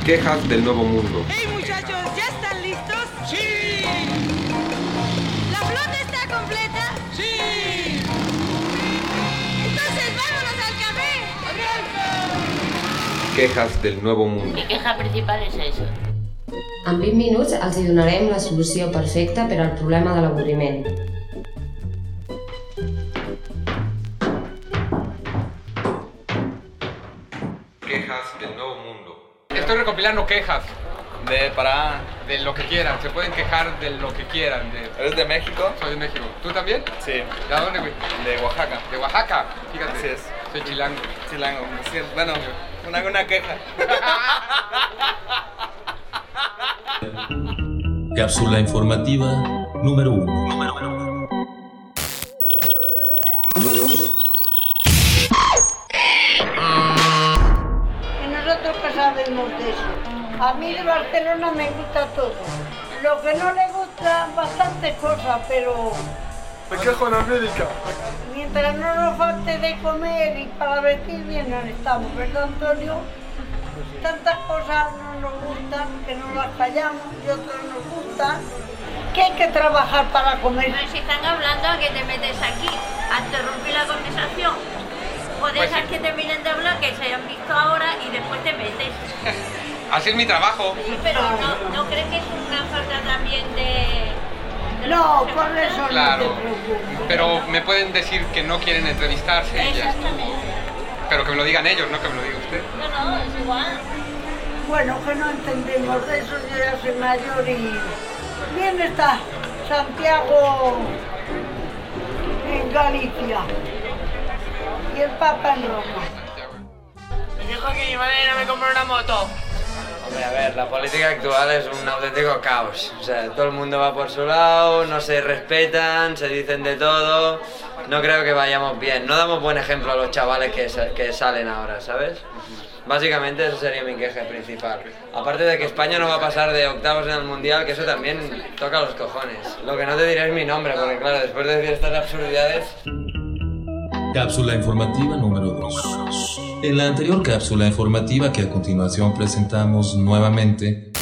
Quejas del Nuevo Mundo. ¡Hey muchachos! ¿Ya están listos? ¡Sí! ¿La flota está completa? ¡Sí! Entonces vámonos al café. Quejas del Nuevo Mundo. Mi queja principal és això. En 20 minuts els hi donarem la solució perfecta per al problema de l'avorriment. Quejas del Nuevo Mundo. Estoy recopilando quejas Para... de lo que quieran. Se pueden quejar de lo que quieran. ¿Eres de México? Soy de México. ¿Tú también? Sí. ¿De dónde, güey? De Oaxaca. De Oaxaca. Fíjate. Así es. Soy chilango. Chilango. Sí, bueno, una queja. Cápsula informativa número 1. Y nosotros qué sabemos de eso. A mí de Barcelona me gusta todo. Lo que no le gusta bastantes cosas, pero Me quejo en América. mientras no nos falte de comer y para vestir bien no estamos, ¿verdad, Antonio? Tantas cosas no nos gustan, que no las callamos y otras nos gustan, que hay que trabajar para comer. Pero si están hablando, ¿a qué te metes aquí? A interrumpir la conversación. Puede Pues ser sí. que terminen de hablar, que se hayan visto ahora y después te metes. Así es mi trabajo. Sí, pero ¿no crees que es una falta también de No, por eso Claro. no te preocupes. Pero me pueden decir que no quieren entrevistarse y ya. Exactamente. Pero que me lo digan ellos, no que me lo diga usted. No, es igual. Bueno, que no entendemos de eso, yo ya soy mayor y bien está Santiago en Galicia y el Papa en Roma. Me dijo que mi madre no me compró una moto. Hombre, a ver, la política actual es un auténtico caos. O sea, todo el mundo va por su lado, no se respetan, se dicen de todo. No creo que vayamos bien. No damos buen ejemplo a los chavales que salen ahora, ¿sabes? Básicamente eso sería mi queja principal. Aparte de que España no va a pasar de octavos en el Mundial, que eso también toca los cojones. Lo que no te diré es mi nombre, porque claro, después de decir estas absurdidades... Cápsula informativa número 2. En la anterior cápsula informativa que a continuación presentamos nuevamente,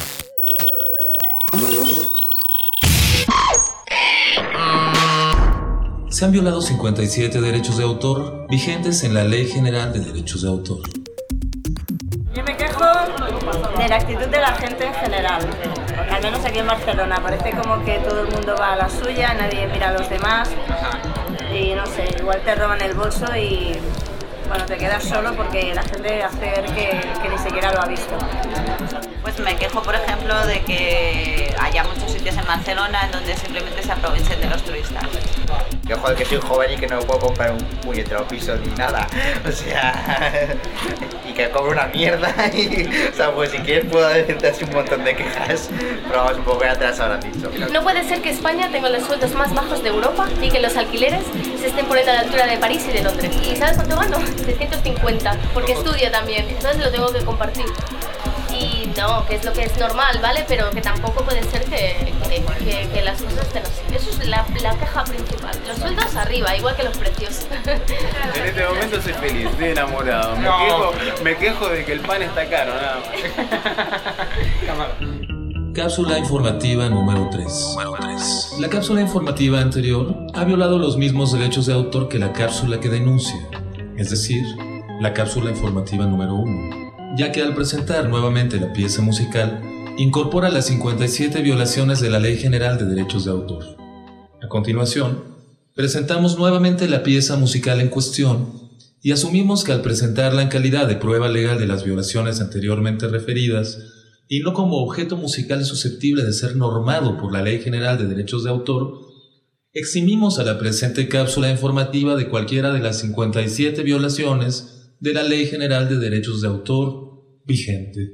se han violado 57 derechos de autor vigentes en la Ley General de Derechos de Autor. Yo me quejo de la actitud de la gente en general, al menos aquí en Barcelona. Parece como que todo el mundo va a la suya, nadie mira a los demás y no sé, igual te roban el bolso y bueno, te quedas solo porque la gente hace ver que ni siquiera lo ha visto. Pues me quejo, por ejemplo, de que haya muchos sitios en Barcelona en donde simplemente se aprovechen de los turistas. Que joder, que soy joven y que no me puedo comprar un puñetero piso ni nada. O sea, y que cobro una mierda. Y, o sea, pues si quieres puedo decirte así un montón de quejas, pero vamos, un poco atrás ahora dicho. No puede ser que España tenga los sueldos más bajos de Europa y que los alquileres se estén poniendo a la altura de París y de Londres. ¿Y sabes cuánto gano? 650, porque estudio también, entonces lo tengo que compartir. Y no, que es lo que es normal, ¿vale? Pero que tampoco puede ser que las cosas estén así. Eso es la queja principal. Los sueldos arriba, igual que los precios. En este momento soy feliz, estoy enamorado. Me quejo de que el pan está caro, nada más. Cápsula informativa número 3. La cápsula informativa anterior ha violado los mismos derechos de autor que la cápsula que denuncia, es decir, la cápsula informativa número 1, ya que al presentar nuevamente la pieza musical, incorpora las 57 violaciones de la Ley General de Derechos de Autor. A continuación, presentamos nuevamente la pieza musical en cuestión y asumimos que al presentarla en calidad de prueba legal de las violaciones anteriormente referidas, y no como objeto musical susceptible de ser normado por la Ley General de Derechos de Autor, eximimos a la presente cápsula informativa de cualquiera de las 57 violaciones de la Ley General de Derechos de Autor vigente.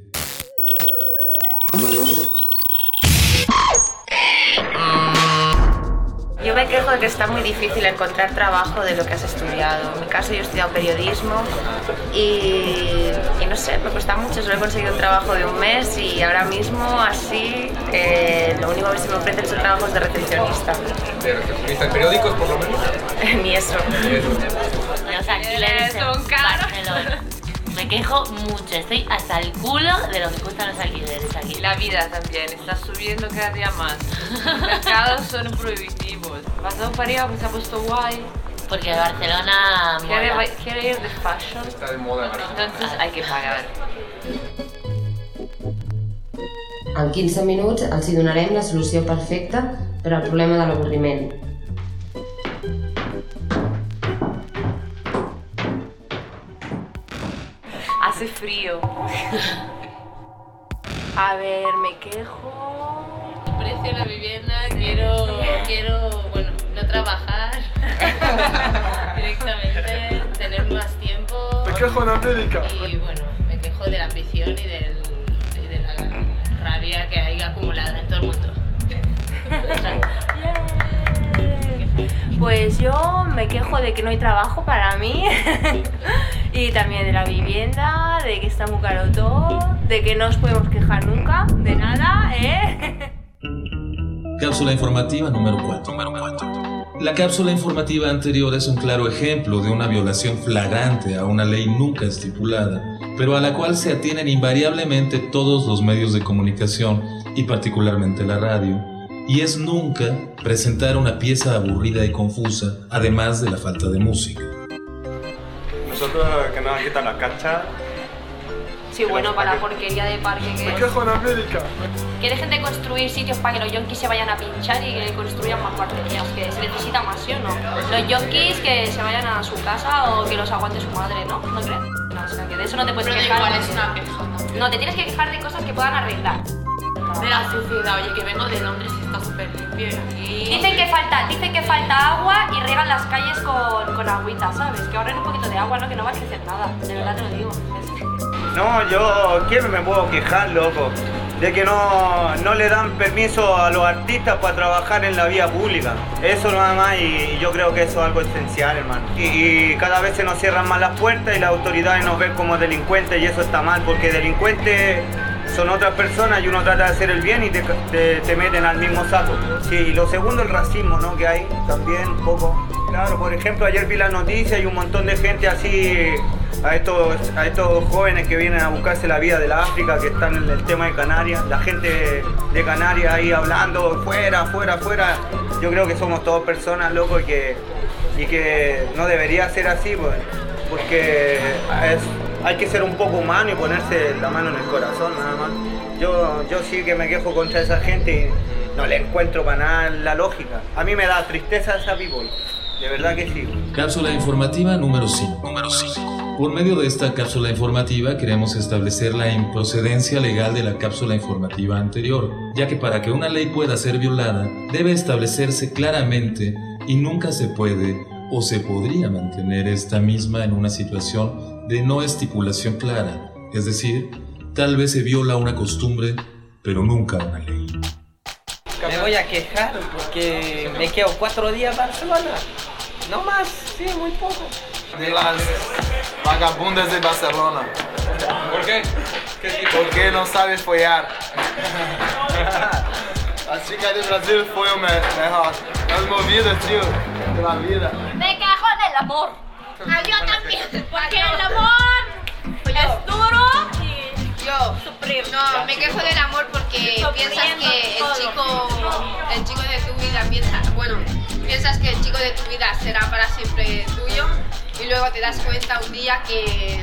Yo me quejo de que está muy difícil encontrar trabajo de lo que has estudiado. En mi caso yo he estudiado periodismo y no sé, me cuesta mucho. Solo he conseguido un trabajo de un mes y ahora mismo así lo único que se me ofrece son trabajos de recepcionista. ¿De recepcionista en periódicos por lo menos? Ni eso. Los alquileres son caros. Me quejo mucho, estoy hasta el culo de lo que cuestan los alquileres aquí. La vida también está subiendo cada día más. Los mercados son prohibitivos. Pasado para arriba pues se ha puesto guay. Porque Barcelona quiere ir de fashion. Está de moda. Entonces hay que pagar. En 15 minuts els hi donarem la solució perfecta per al problema de l'avorriment. Hace frío. A ver, me quejo. El precio de la vivienda, quiero, bueno, no trabajar directamente, tener más tiempo. Me quejo en América. Y bueno, me quejo de la ambición y de la rabia que hay acumulada en todo el mundo. Pues yo me quejo de que no hay trabajo para mí y también de la vivienda, de que está muy caro todo, de que no os podemos quejar nunca, de nada, ¿eh? Cápsula informativa número 4. La cápsula informativa anterior es un claro ejemplo de una violación flagrante a una ley nunca estipulada, pero a la cual se atienen invariablemente todos los medios de comunicación y particularmente la radio. Y es nunca presentar una pieza aburrida y confusa, además de la falta de música. Nosotros que nos han quitado la cacha. Sí, bueno, para la porquería de parque que Me quejo en América. que dejen de construir sitios para que los yonkis se vayan a pinchar y que construyan más parquerías, que se necesita más, ¿sí o no? Los yonkis que se vayan a su casa o que los aguante su madre, ¿no? ¿No crees? No, o sea, que de eso no te puedes quejar. Igual es una queja. No, te tienes que quejar de cosas que puedan arreglar. De la suciedad, oye, que vengo de Londres y está súper limpio aquí. Dicen que falta agua y riegan las calles con agüita, ¿sabes? Que ahorren un poquito de agua, ¿no? Que no va a crecer nada, de verdad te lo digo. No, yo, ¿quién me puedo quejar, loco? De que no le dan permiso a los artistas para trabajar en la vía pública. Eso nada más, y yo creo que eso es algo esencial, hermano. Y cada vez se nos cierran más las puertas y las autoridades nos ven como delincuentes, y eso está mal, porque delincuentes son otras personas y uno trata de hacer el bien y te meten al mismo saco. Sí, y lo segundo, el racismo, ¿no? Que hay también un poco. Claro, por ejemplo, ayer vi las noticias y un montón de gente así, a estos jóvenes que vienen a buscarse la vida de la África, que están en el tema de Canarias, la gente de Canarias ahí hablando, fuera, fuera, fuera. Yo creo que somos todos personas, loco, y que no debería ser así, pues, porque hay que ser un poco humano y ponerse la mano en el corazón, nada más. Yo sí que me quejo contra esa gente y no le encuentro para nada la lógica. A mí me da tristeza esa people, de verdad que sí. Cápsula informativa número 5. Por medio de esta cápsula informativa queremos establecer la improcedencia legal de la cápsula informativa anterior, ya que para que una ley pueda ser violada debe establecerse claramente y nunca se puede o se podría mantener esta misma en una situación de no estipulación clara, es decir, tal vez se viola una costumbre, pero nunca una ley. Me voy a quejar porque me quedo 4 días en Barcelona. No más, sí, muy poco. De las vagabundas de Barcelona. ¿Por qué? Porque no sabes follar. Las chicas de Brasil fue mejor. Las movidas, tío, de la vida. Me quejo del amor. Yo también. Porque el amor es duro y yo sufrir. No, me quejo del amor porque piensas que el chico de tu vida piensas que el chico de tu vida será para siempre tuyo y luego te das cuenta un día que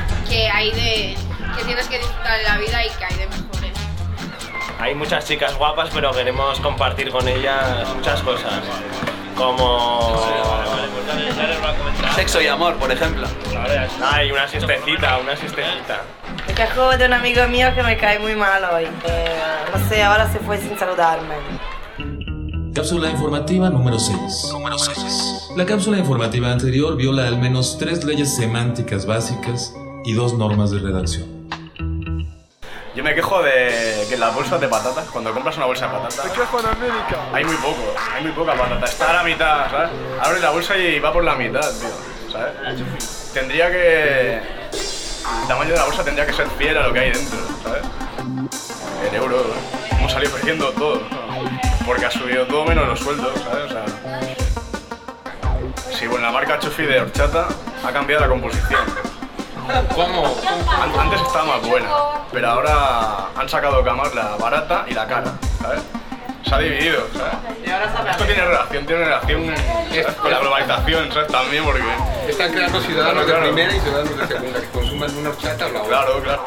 tienes que disfrutar de la vida y que hay de mejores. Hay muchas chicas guapas, pero queremos compartir con ellas muchas cosas, como sexo y amor, por ejemplo. Hay una siestecita. Me quejo de un amigo mío que me cae muy mal hoy. No sé, ahora se fue sin saludarme. Cápsula informativa número 6. La cápsula informativa anterior viola al menos 3 leyes semánticas básicas y 2 normas de redacción. Yo me quejo de que las bolsas de patatas, cuando compras una bolsa de patatas, Me quejo en América. hay muy poca patata, está a la mitad, ¿sabes? Abre la bolsa y va por la mitad, tío, ¿sabes? Tendría que... El tamaño de la bolsa tendría que ser fiel a lo que hay dentro, ¿sabes? El euro, ¿eh? Hemos salido perdiendo todo, porque ha subido todo menos los sueldos, ¿sabes? O sea... Sí, bueno, la marca Chufi de horchata ha cambiado la composición. ¿Cómo? Antes estaba más buena, pero ahora han sacado camas la barata y la cara, ¿sabes? Se ha dividido, ¿sabes? Esto tiene relación con la globalización, ¿sabes? También porque... Están creando ciudadanos de primera y ciudadanos de segunda que consuman una horchata o la otra. Claro, claro.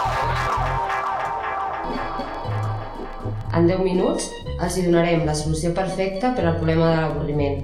En 10 minuts els hi donarem la solució perfecta per al problema de l'avorriment.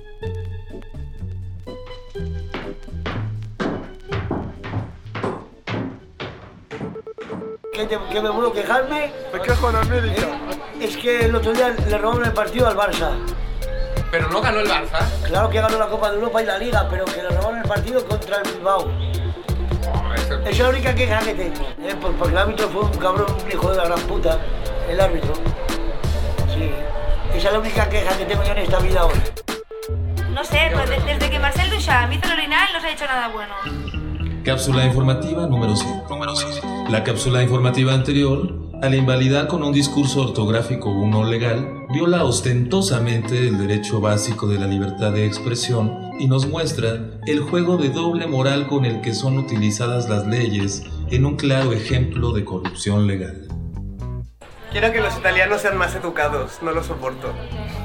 Que me puedo quejarme. Me quejo en América. Es que el otro día le robaron el partido al Barça. ¿Pero no ganó el Barça? Claro que ganó la Copa de Europa y la Liga, pero que le robaron el partido contra el Bilbao. Esa es la única queja que tengo, porque el árbitro fue un cabrón, un hijo de la gran puta, el árbitro. Sí, esa es la única queja que tengo yo en esta vida hoy. No sé, pues desde que Marcel Duchamp hizo el orinal no se ha hecho nada bueno. Cápsula informativa número 5. La cápsula informativa anterior, al invalidar con un discurso ortográfico o no legal, viola ostentosamente el derecho básico de la libertad de expresión y nos muestra el juego de doble moral con el que son utilizadas las leyes en un claro ejemplo de corrupción legal. Quiero que los italianos sean más educados, no lo soporto.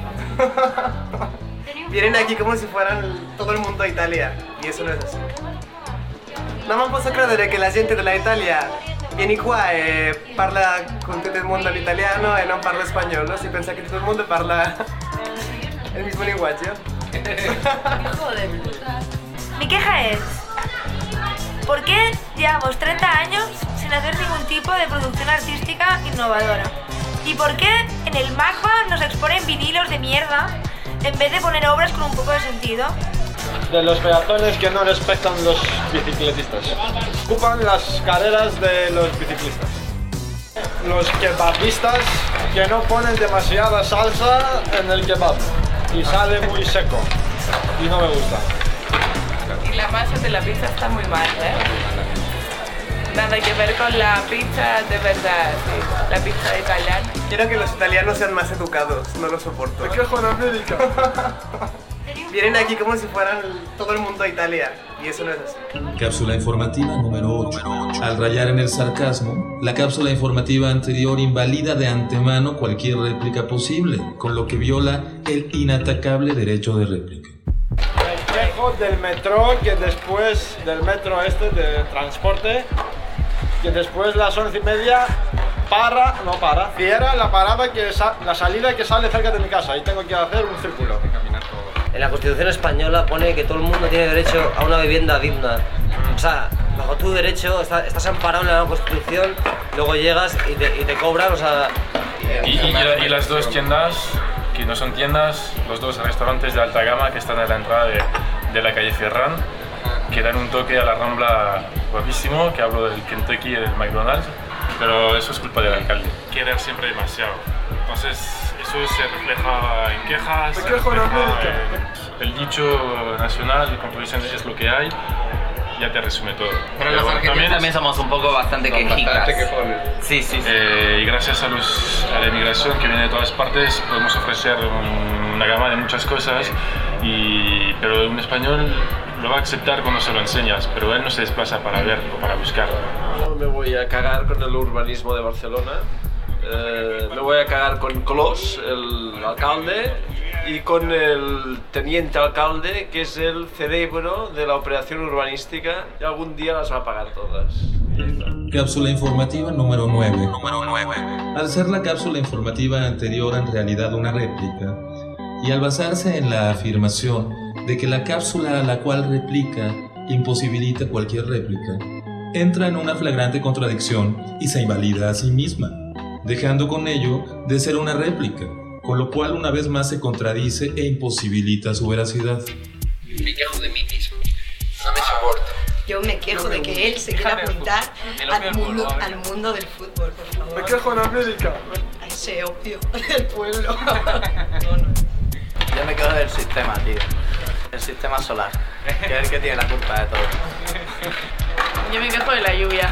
Vienen aquí como si fueran todo el mundo a Italia, y eso no es así. Non posso credere che la gente della Italia viene qua e parla con tutto il mondo l'italiano e non parla spagnolo, si pensa che tutto il mondo parla el mismo lenguaje. Joder. Mi queja es, ¿por qué llevamos 30 años sin hacer ningún tipo de producción artística innovadora? ¿Y por qué en el MACBA nos exponen vinilos de mierda en vez de poner obras con un poco de sentido? De los peatones que no respetan los bicicletistas. Ocupan las carreras de los biciclistas. Los kebabistas que no ponen demasiada salsa en el kebab y sale muy seco y no me gusta. Y la masa de la pizza está muy mal, ¿eh? Nada que ver con la pizza de verdad, sí, la pizza italiana. Quiero que los italianos sean más educados, no lo soporto. Me quejo en América. Vienen aquí como si fueran todo el mundo a Italia, y eso no es así. Cápsula informativa número 8. Al rayar en el sarcasmo, la cápsula informativa anterior invalida de antemano cualquier réplica posible, con lo que viola el inatacable derecho de réplica. Me quejo del metro, que después del metro de transporte, que después de las 11:30 cierra la parada, la salida que sale cerca de mi casa y tengo que hacer un círculo. En la Constitución española pone que todo el mundo tiene derecho a una vivienda digna. O sea, bajo tu derecho, estás amparado en la Constitución, luego llegas y te cobran, o sea... Y las dos tiendas, que no son tiendas, los dos restaurantes de alta gama que están a la entrada de la calle Ferran, que dan un toque a la Rambla guapísimo, que hablo del Kentucky y del McDonald's, pero eso es culpa del alcalde. Quiere siempre demasiado. Entonces, eso se refleja en quejas, se refleja en el dicho nacional, la composición es lo que hay, ya te resume todo. Pero los argentinos también somos un poco bastante quejicas. Sí. Y gracias a la inmigración que viene de todas partes, podemos ofrecer una gama de muchas cosas, pero un español lo va a aceptar cuando se lo enseñas, pero él no se desplaza para ver o para buscar. No me voy a cagar con el urbanismo de Barcelona. Me voy a cagar con Clos, el alcalde, y con el teniente alcalde, que es el cerebro de la operación urbanística, y algún día las va a pagar todas. Cápsula informativa número 9. Al ser la cápsula informativa anterior en realidad una réplica, y al basarse en la afirmación de que la cápsula a la cual replica imposibilita cualquier réplica, entra en una flagrante contradicción y se invalida a sí misma, dejando con ello de ser una réplica, con lo cual una vez más se contradice e imposibilita su veracidad. Me quejo de mí mismo, no me soporto. Yo me quejo de que él se quiera apuntar al mundo del fútbol, por favor. Me quejo en América. A ese opio del pueblo. Yo me quejo del sistema, tío. El sistema solar, que es el que tiene la culpa de todo. Yo me quejo de la lluvia.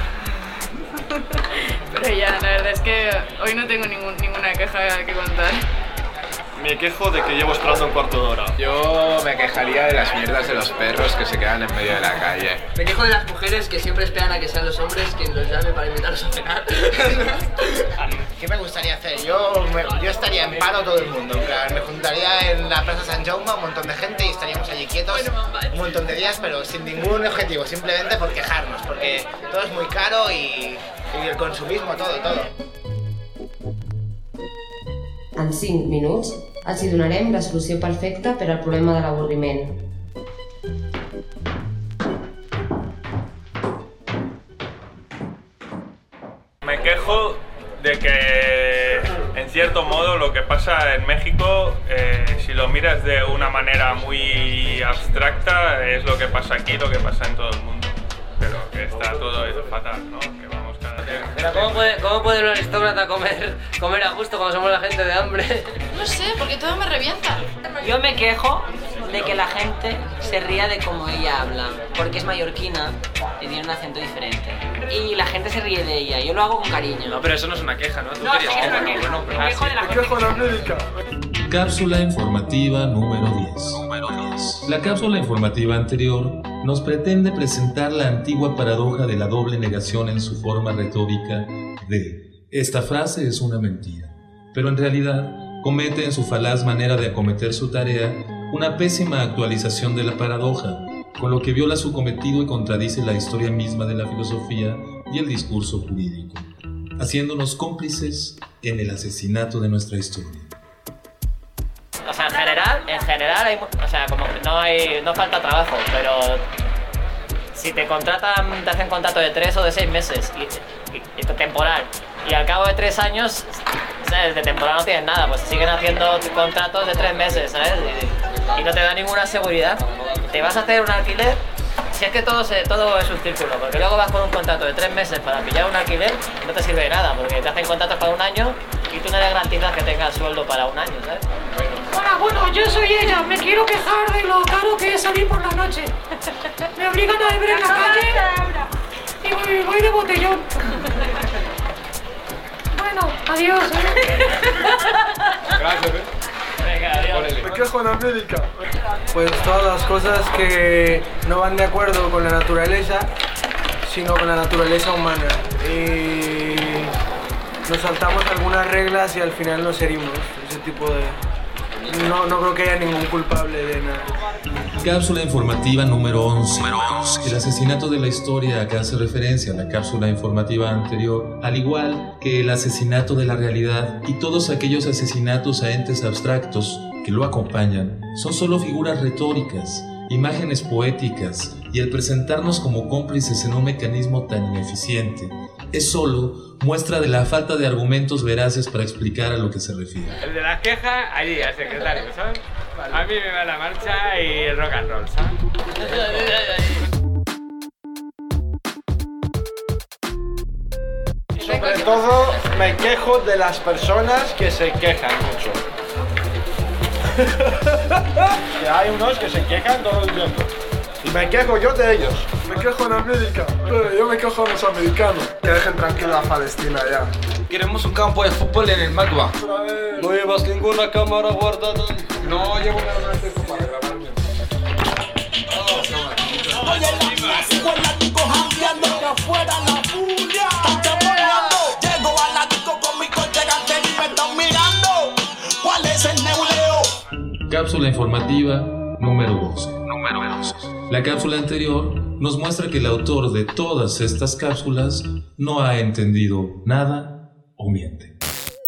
Pero ya, la verdad es que hoy no tengo ninguna queja que contar. Me quejo de que llevo esperando un cuarto de hora. Yo me quejaría de las mierdas de los perros que se quedan en medio de la calle. Me quejo de las mujeres que siempre esperan a que sean los hombres quien los llame para invitarlos a cenar. ¿Qué me gustaría hacer? Yo estaría en paro todo el mundo. En plan, me juntaría en la Plaza San Jaume un montón de gente y estaríamos allí quietos un montón de días, pero sin ningún objetivo, simplemente por quejarnos, porque todo es muy caro y el consumismo, todo. En 5 minuts els hi donarem la solució perfecta per al problema de l'avorriment. Me quejo de que, en cierto modo, lo que pasa en México, si lo miras de una manera muy abstracta, es lo que pasa aquí, lo que pasa en todo el mundo. Pero que está todo eso fatal, ¿no? Que vamos cada día. Pero ¿cómo puede un aristócrata comer a gusto cuando somos la gente de hambre? No sé, porque todo me revienta. Yo me quejo de que la gente se ría de cómo ella habla, porque es mallorquina y tiene un acento diferente. Y la gente se ríe de ella, yo lo hago con cariño. No, pero eso no es una queja, ¿no? Tú No, querías sí que es una queja, queja. bueno, pero Me quejo de la gente. Me quejo de América. Cápsula informativa número 10. La cápsula informativa anterior nos pretende presentar la antigua paradoja de la doble negación en su forma retórica de esta frase es una mentira, pero en realidad comete en su falaz manera de acometer su tarea una pésima actualización de la paradoja, con lo que viola su cometido y contradice la historia misma de la filosofía y el discurso jurídico, haciéndonos cómplices en el asesinato de nuestra historia. O sea, en general hay, o sea, como que no falta trabajo, pero si te contratan, te hacen contrato de 3 o de 6 meses y temporal, y al cabo de 3 años, ¿sabes? De temporal no tienes nada, pues siguen haciendo contratos de 3 meses, ¿sabes? Y no te da ninguna seguridad. Te vas a hacer un alquiler, si es que todo es un círculo, porque luego vas con un contrato de 3 meses para pillar un alquiler y no te sirve de nada, porque te hacen contratos para un año y tú no le garantizas que tengas sueldo para un año, ¿sabes? Hola, bueno, yo soy ella. Me quiero quejar de lo caro que es salir por la noche. Me obligan a beber en la calle y voy de botellón. Bueno, adiós. Gracias, Venga, adiós. Me quejo en América. Pues todas las cosas que no van de acuerdo con la naturaleza, sino con la naturaleza humana. Y nos saltamos algunas reglas y al final nos herimos. Ese tipo de... No creo que haya ningún culpable de nada. Cápsula informativa número 11. El asesinato de la historia a que hace referencia a la cápsula informativa anterior, al igual que el asesinato de la realidad y todos aquellos asesinatos a entes abstractos que lo acompañan, son solo figuras retóricas, imágenes poéticas, y el presentarnos como cómplices en un mecanismo tan ineficiente es solo muestra de la falta de argumentos veraces para explicar a lo que se refiere. El de las quejas, allí, al secretario, ¿sabes? A mí me va la marcha y el rock and roll, ¿sabes? Sobre todo me quejo de las personas que se quejan mucho. Que hay unos que se quejan todo el tiempo. Y me quejo yo de ellos. Me quejo en América. Yo me quejo a los americanos. Que dejen tranquila a Palestina ya. Queremos un campo de fútbol en el Magba. No llevas ninguna cámara guardada. No llevo nada de esto para grabarme. Oye, la escuela, disco jangueando, que afuera la furia. Están volando. Llego a la disco con mi coche gante y me están mirando. ¿Cuál es el neuleo? Cápsula informativa número 12. La cápsula anterior nos muestra que el autor de todas estas cápsulas no ha entendido nada o miente.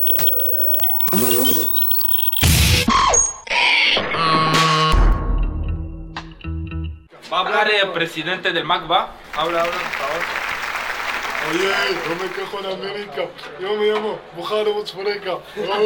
Va a hablar el presidente del MACBA. Habla, por favor. Oye, yo me quejo en América. Yo me llamo Bukhari Botsfreka.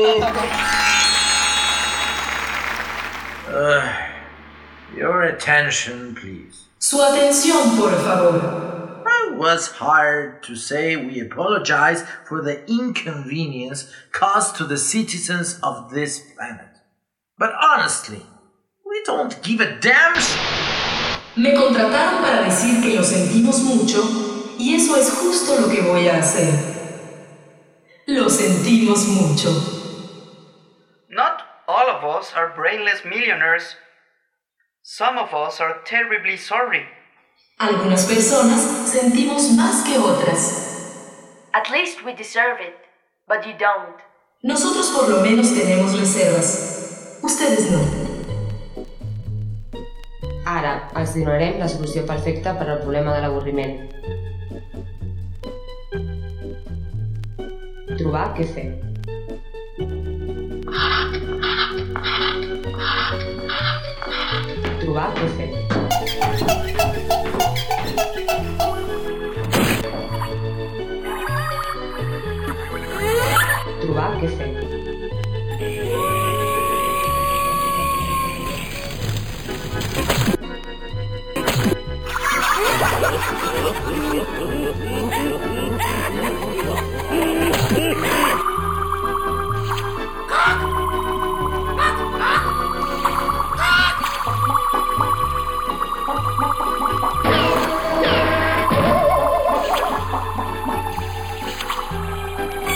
Your attention, please. Su atención, por favor. It was hard to say we apologize for the inconvenience caused to the citizens of this planet. But honestly, we don't give a damn Me contrataron para decir que lo sentimos mucho y eso es justo lo que voy a hacer. Lo sentimos mucho. Not all of us are brainless millionaires. Some of us are terribly sorry. Algunas personas sentimos más que otras. At least we deserve it, but you don't. Nosotros por lo menos tenemos reservas. Ustedes no. Ara els donarem la solució perfecta per al problema de l'avorriment. Trobar què fer. Trobar què fer. Trobar què fer.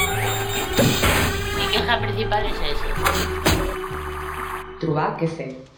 Mi queja principal es eso. Trobar què fer.